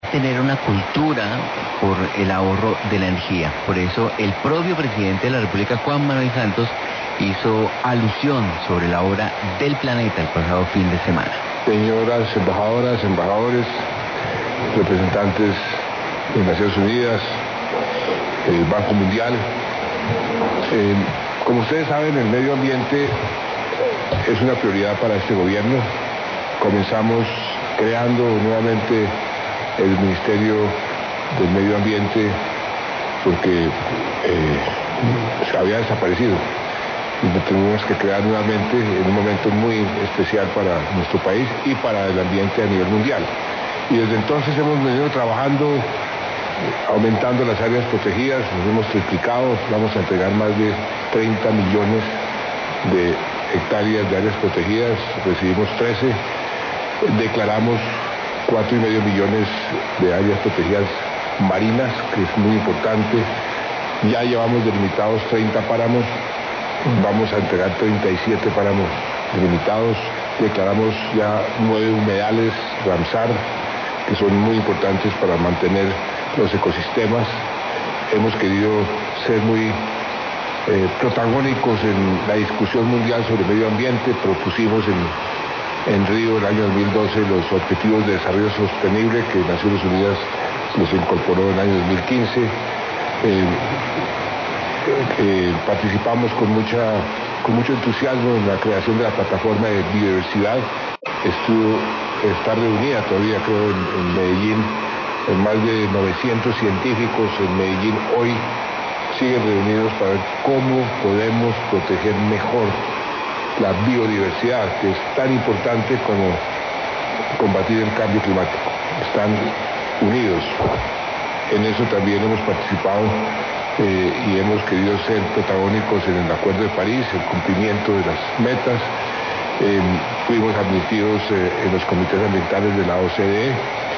tener una cultura por el ahorro de la energía. Por eso el propio presidente de la República, Juan Manuel Santos, hizo alusión sobre la hora del planeta el pasado fin de semana. Señoras embajadoras, embajadores, representantes de Naciones Unidas, el Banco Mundial. Como ustedes saben, el medio ambiente es una prioridad para este gobierno. Comenzamos creando nuevamente el Ministerio del Medio Ambiente porque se había desaparecido y lo tenemos que crear nuevamente en un momento muy especial para nuestro país y para el ambiente a nivel mundial. Y desde entonces hemos venido trabajando, aumentando las áreas protegidas, nos hemos triplicado, vamos a entregar más de 30 millones de hectáreas de áreas protegidas, recibimos 13, declaramos 4,5 millones de áreas protegidas marinas, que es muy importante. Ya llevamos delimitados 30 páramos, vamos a entregar 37 páramos delimitados. Declaramos ya 9 humedales Ramsar, que son muy importantes para mantener los ecosistemas. Hemos querido ser muy protagónicos en la discusión mundial sobre medio ambiente. Propusimos en Río el año 2012 los Objetivos de Desarrollo Sostenible que Naciones Unidas los incorporó en el año 2015. Participamos con mucho entusiasmo en la creación de la plataforma de biodiversidad. Está reunida todavía, creo, en Medellín, en más de 900 científicos en Medellín hoy siguen reunidos para ver cómo podemos proteger mejor la biodiversidad, que es tan importante como combatir el cambio climático. Están unidos. En eso también hemos participado y hemos querido ser protagónicos en el Acuerdo de París, el cumplimiento de las metas. Fuimos admitidos en los comités ambientales de la OCDE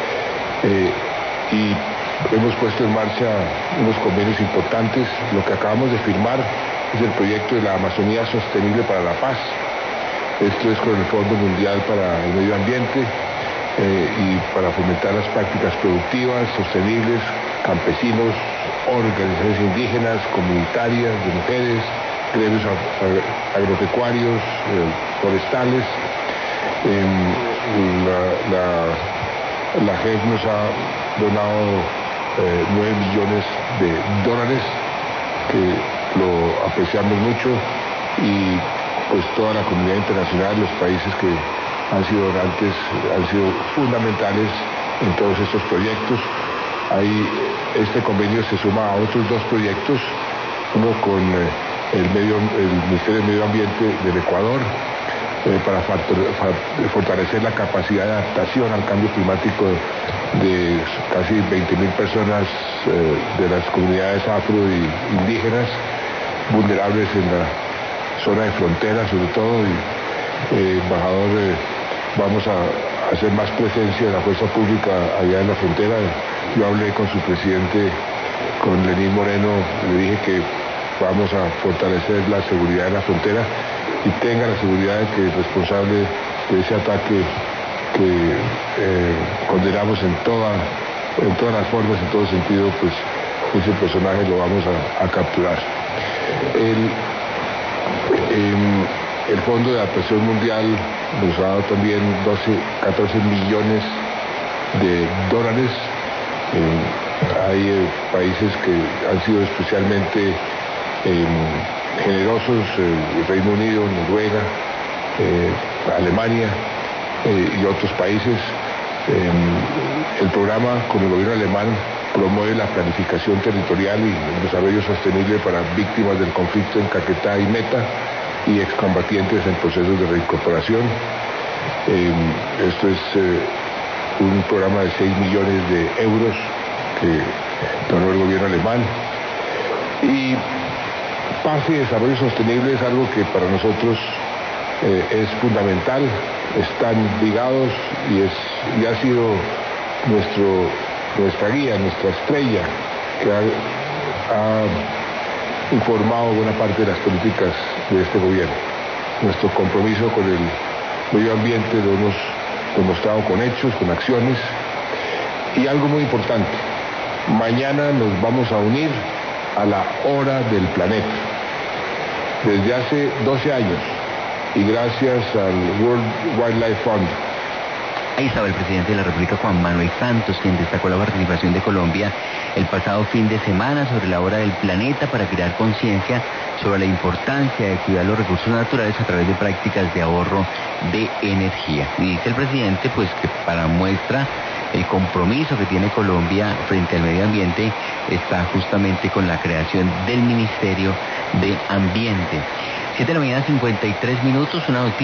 y hemos puesto en marcha unos convenios importantes. Lo que acabamos de firmar es el proyecto de la Amazonía Sostenible para la Paz. Esto es con el Fondo Mundial para el Medio Ambiente y para fomentar las prácticas productivas, sostenibles, campesinos, organizaciones indígenas, comunitarias, de mujeres, gremios agropecuarios, forestales. La JEP nos ha donado 9 millones de dólares, que lo apreciamos mucho, y pues toda la comunidad internacional, los países que han sido donantes, han sido fundamentales en todos estos proyectos. Este convenio se suma a otros 2 proyectos, uno con el Ministerio del Medio Ambiente del Ecuador, para fortalecer la capacidad de adaptación al cambio climático de casi 20.000 personas de las comunidades afro y indígenas, vulnerables en la zona de frontera sobre todo. Embajador, vamos a hacer más presencia de la fuerza pública allá en la frontera. Yo hablé con su presidente, con Lenín Moreno, le dije que vamos a fortalecer la seguridad en la frontera y tenga la seguridad de que el responsable de ese ataque que condenamos en todas las formas, en todo sentido, pues ese personaje lo vamos a capturar. El Fondo de Adaptación Mundial nos ha dado también 14 millones de dólares. Hay países que han sido especialmente generosos, Reino Unido, Noruega, Alemania y otros países. El programa con el gobierno alemán promueve la planificación territorial y el desarrollo sostenible para víctimas del conflicto en Caquetá y Meta y excombatientes en procesos de reincorporación. Esto es un programa de 6 millones de euros que donó el gobierno alemán. Y paz y desarrollo sostenible es algo que para nosotros es fundamental, están ligados y ha sido nuestra guía, nuestra estrella, que ha informado buena parte de las políticas de este gobierno. Nuestro compromiso con el medio ambiente lo hemos demostrado con hechos, con acciones, Y algo muy importante, mañana nos vamos a unir a la hora del planeta. Desde hace 12 años y gracias al World Wildlife Fund. Ahí estaba el presidente de la República, Juan Manuel Santos, quien destacó la participación de Colombia el pasado fin de semana sobre la hora del planeta para crear conciencia sobre la importancia de cuidar los recursos naturales a través de prácticas de ahorro de energía. Y dice el presidente, pues, que para muestra el compromiso que tiene Colombia frente al medio ambiente está justamente con la creación del Ministerio de Ambiente. 7:53 a.m, una noticia.